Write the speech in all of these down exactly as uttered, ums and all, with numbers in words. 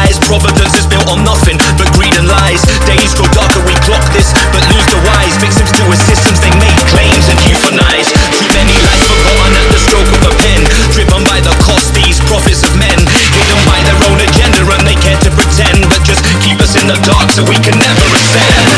wise. Providence is built on nothing but greed and lies. Days grow darker, we clock this, but lose the wise. Victims to a systems, they make claims and euthanize. Too many lives forgotten at the stroke of a pen, driven by the cost, these prophets of men, hidden by their own agenda, and they care to pretend, but just keep us in the dark so we can never ascend.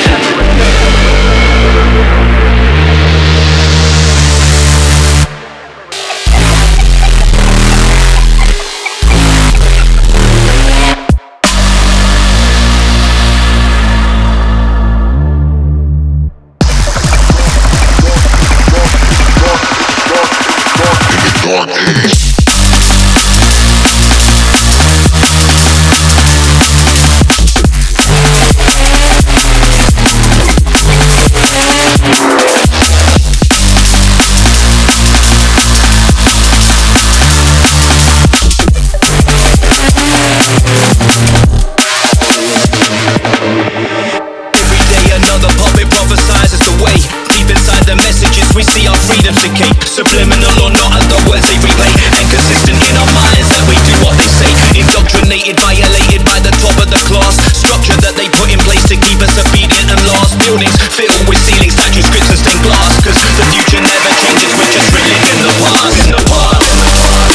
Subliminal or not, as the words they relay, inconsistent in our minds that we do what they say. Indoctrinated, violated by the top of the class structure that they put in place to keep us obedient and lost. Buildings filled with ceilings, statues, scripts and stained glass, cause the future never changes, we just relive in the past. In the past, in the past.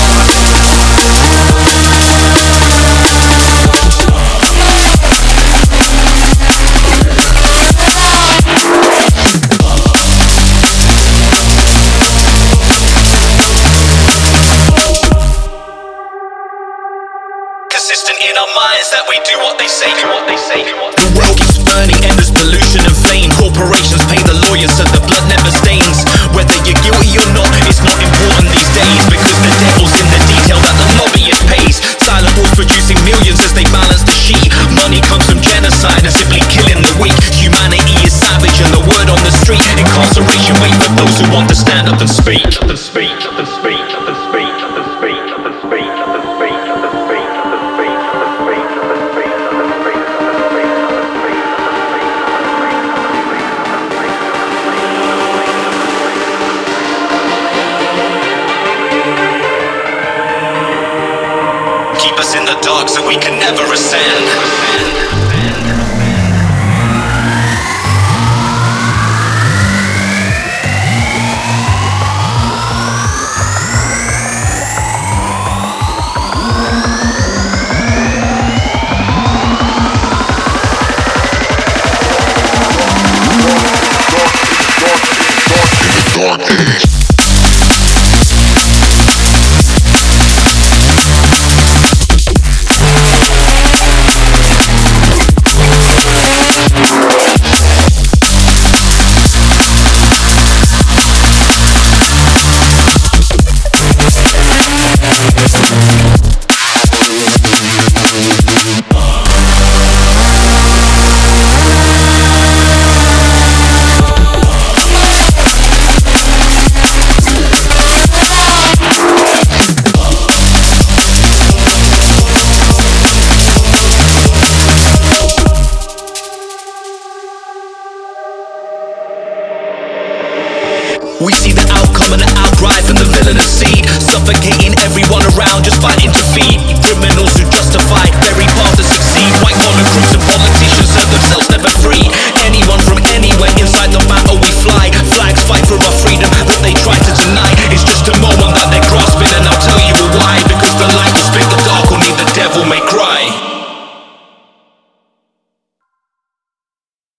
In our minds that we do what they say, do what they say, do what they say. The world keeps burning, endless pollution and fame. Corporations pay the lawyers so the blood never stains. Whether you're guilty or not, it's not important these days, because the devil's in the detail that the lobbyist pays. Silent wars producing millions as they balance the sheet. Money comes from genocide and simply killing the weak. Humanity is savage and the word on the street. Incarceration wait for those who want to stand up and speak. Up and speak, up and speak, up and speak, up and speak, up and speak, up and speak, up and speak, up and speak. Keep us in the dark so we can never ascend. Dark age. We see the outcome and the outcry from the villainous seed, suffocating everyone around, just fighting to feed criminals who justify